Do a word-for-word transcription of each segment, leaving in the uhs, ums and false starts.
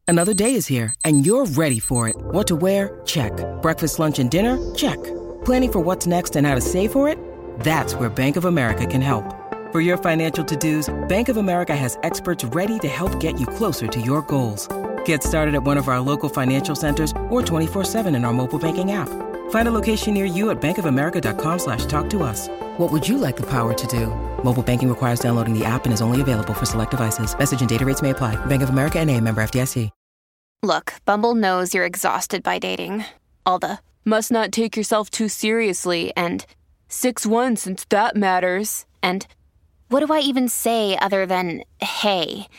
Another day is here, and you're ready for it. What to wear? Check. Breakfast, lunch, and dinner? Check. Planning for what's next and how to save for it? That's where Bank of America can help. For your financial to-dos, Bank of America has experts ready to help get you closer to your goals. Get started at one of our local financial centers or twenty-four seven in our mobile banking app. Find a location near you at bankofamerica.com slash talk to us. What would you like the power to do? Mobile banking requires downloading the app and is only available for select devices. Message and data rates may apply. Bank of America N A, member F D I C. Look, Bumble knows you're exhausted by dating. All the must not take yourself too seriously and six one since that matters. And what do I even say other than hey?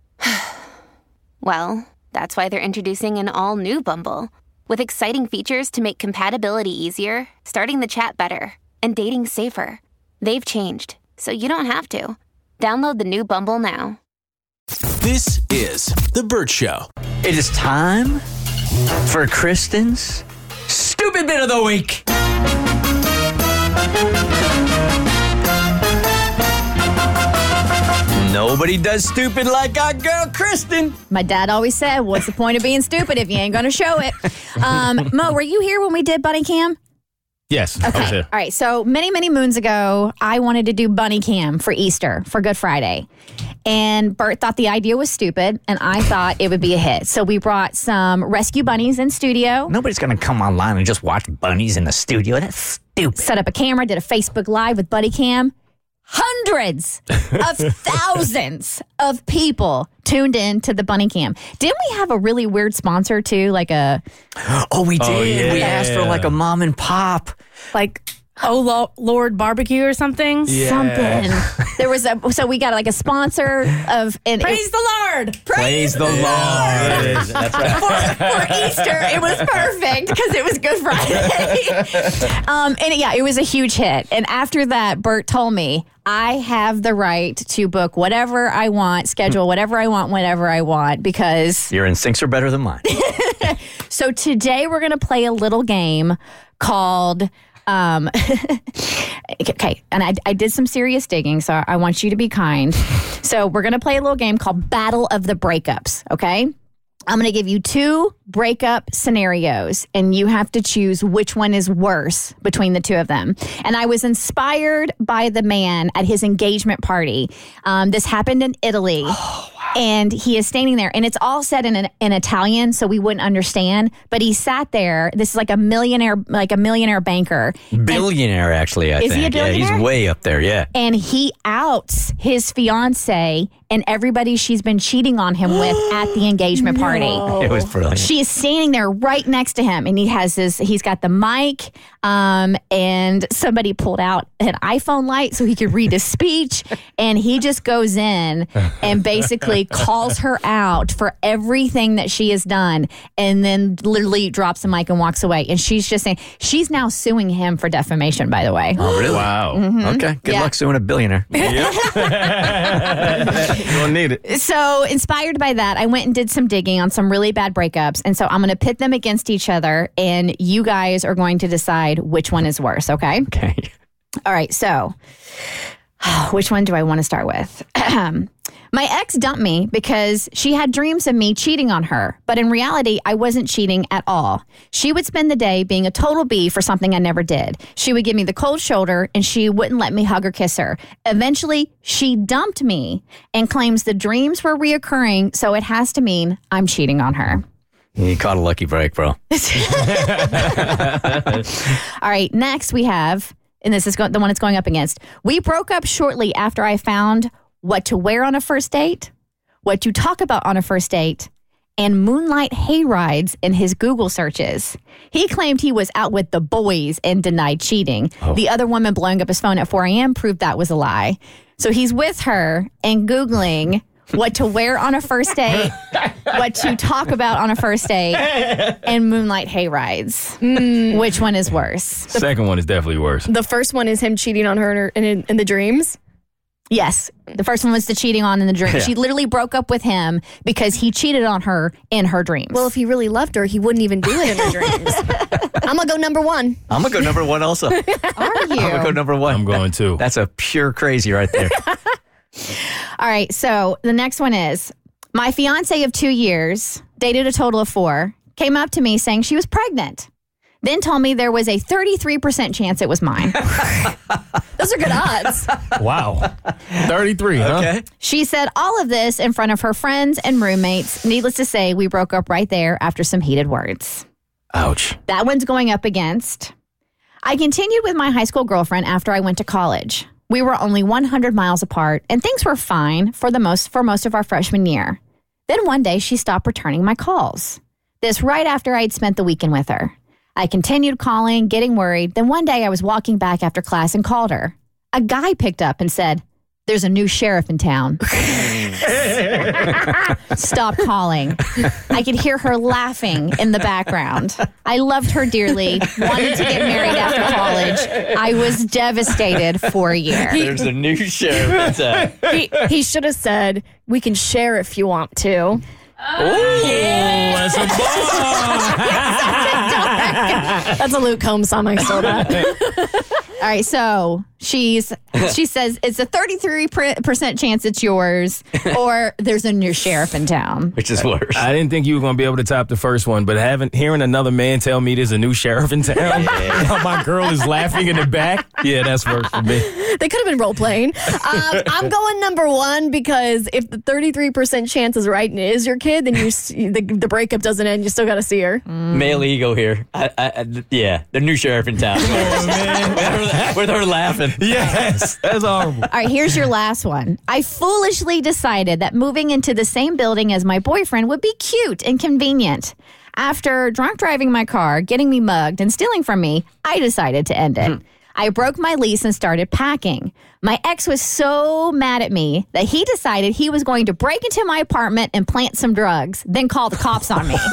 Well, that's why they're introducing an all-new Bumble with exciting features to make compatibility easier, starting the chat better, and dating safer. They've changed, so you don't have to. Download the new Bumble now. This is The Bert Show. It is time for Kristen's Stupid Bit of the Week. Nobody does stupid like our girl, Kristen. My dad always said, what's the point of being stupid if you ain't going to show it? Um, Mo, were you here when we did Bunny Cam? Yes. Okay. All right. So many, many moons ago, I wanted to do Bunny Cam for Easter, for Good Friday. And Bert thought the idea was stupid, and I thought it would be a hit. So we brought some rescue bunnies in studio. Nobody's going to come online and just watch bunnies in the studio. That's stupid. Set up a camera, did a Facebook Live with Bunny Cam. Hundreds of thousands of people tuned in to the Bunny Cam. Didn't we have a really weird sponsor too? Like a oh, we did. Oh, yeah. We asked for like a mom and pop, like Oh Lo- Lord Barbecue or something. Yeah. something. There was a so we got like a sponsor of and Praise it, the Lord. Praise, Praise the Lord. Yeah, that's right. for, for Easter, it was perfect because it was Good Friday. um, and yeah, it was a huge hit. And after that, Bert told me I have the right to book whatever I want, schedule whatever I want, whenever I want, because your instincts are better than mine. So today we're going to play a little game called. Um, okay, and I, I did some serious digging, so I want you to be kind. So we're going to play a little game called Battle of the Breakups, okay? I'm going to give you two breakup scenarios, and you have to choose which one is worse between the two of them. And I was inspired by the man at his engagement party. Um, this happened in Italy. Oh, wow. And he is standing there, and it's all said in, an, in Italian, so we wouldn't understand. But he sat there. This is like a millionaire, like a millionaire banker, billionaire. And, actually, I is think. He a billionaire? Yeah, he's way up there. Yeah, and he outs his fiance and everybody she's been cheating on him with at the engagement party. No. It was brilliant. She is standing there right next to him, and he has this. He's got the mic, um, and somebody pulled out an iPhone light so he could read his speech, and he just goes in and basically calls her out for everything that she has done, and then literally drops the mic and walks away. And she's just saying she's now suing him for defamation. By the way, oh really? Wow. Mm-hmm. Okay. Good Yeah. luck suing a billionaire. Yep. You don't need it. So inspired by that, I went and did some digging on some really bad breakups. And so I'm going to pit them against each other, and you guys are going to decide which one is worse, okay? Okay. All right, so which one do I want to start with? My ex dumped me because she had dreams of me cheating on her, but in reality, I wasn't cheating at all. She would spend the day being a total B for something I never did. She would give me the cold shoulder, and she wouldn't let me hug or kiss her. Eventually, she dumped me and claims the dreams were reoccurring, so it has to mean I'm cheating on her. You caught a lucky break, bro. All right, next we have, and this is go- the one it's going up against. We broke up shortly after I found what to wear on a first date, what to talk about on a first date, and moonlight hayrides in his Google searches. He claimed he was out with the boys and denied cheating. Oh. The other woman blowing up his phone at four a.m. proved that was a lie. So he's with her and Googling what to wear on a first date, what to talk about on a first date, and moonlight hayrides. Mm. Which one is worse? The second one is definitely worse. The first one is him cheating on her in, her, in, in the dreams. Yes. The first one was the cheating on in the dream. Yeah. She literally broke up with him because he cheated on her in her dreams. Well, if he really loved her, he wouldn't even do it in her dreams. I'm going to go number one. I'm going to go number one also. Are you? I'm going to go number one. I'm going too. That's a pure crazy right there. All right. So the next one is, my fiance of two years dated a total of four, came up to me saying she was pregnant. Then told me there was a thirty-three percent chance it was mine. Those are good odds. Wow. thirty-three, huh? Okay. She said all of this in front of her friends and roommates. Needless to say, we broke up right there after some heated words. Ouch. That one's going up against. I continued with my high school girlfriend after I went to college. We were only one hundred miles apart, and things were fine for the most for most of our freshman year. Then one day, she stopped returning my calls. This right after I'd spent the weekend with her. I continued calling, getting worried. Then one day I was walking back after class and called her. A guy picked up and said, "There's a new sheriff in town." Stop calling. I could hear her laughing in the background. I loved her dearly, wanted to get married after college. I was devastated for a year. There's a new sheriff in town. He, he should have said, "We can share if you want to." That's a ball. That's a Luke Combs song. I stole that. All right, so she's she says it's a thirty-three percent chance it's yours, or there's a new sheriff in town. Which is worse. I didn't think you were going to be able to top the first one, but having hearing another man tell me there's a new sheriff in town, while my girl is laughing in the back, yeah, that's worse for me. They could have been role playing. Um, I'm going number one because if the thirty-three percent chance is right and it is your kid, then you the, the breakup doesn't end. You still got to see her. Mm. Male ego here. I, I, I, yeah, the new sheriff in town. Oh, man. With her laughing. Yes, that's horrible. All right, here's your last one. I foolishly decided that moving into the same building as my boyfriend would be cute and convenient. After drunk driving my car, getting me mugged, and stealing from me, I decided to end it. Hmm. I broke my lease and started packing. My ex was so mad at me that he decided he was going to break into my apartment and plant some drugs, then call the cops on me.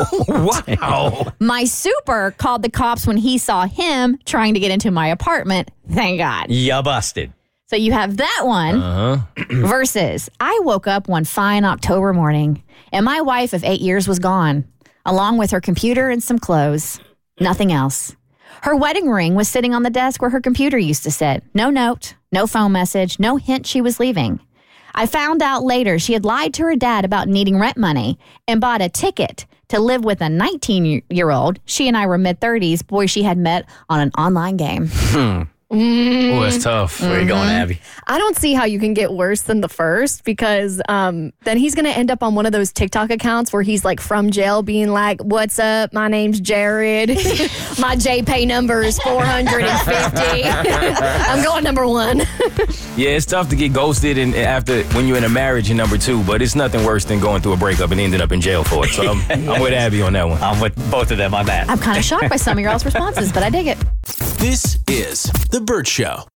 Wow. My super called the cops when he saw him trying to get into my apartment. Thank God. Ya busted. So you have that one Uh-huh. versus I woke up one fine October morning and my wife of eight years was gone, along with her computer and some clothes. Nothing else. Her wedding ring was sitting on the desk where her computer used to sit. No note, no phone message, no hint she was leaving. I found out later she had lied to her dad about needing rent money and bought a ticket to live with a nineteen-year-old. She and I were mid-thirties, boy she had met on an online game. Hmm. Mm. Oh, it's tough. Where are you going, Abby? I don't see how you can get worse than the first because um, then he's going to end up on one of those TikTok accounts where he's like from jail being like, "What's up? My name's Jared. My J Pay number is four hundred fifty. I'm going number one. Yeah, it's tough to get ghosted and after when you're in a marriage in number two, but it's nothing worse than going through a breakup and ending up in jail for it. So I'm, I'm with Abby on that one. I'm with both of them on that. I'm kind of shocked by some of your all's responses, but I dig it. This is The Burt Show.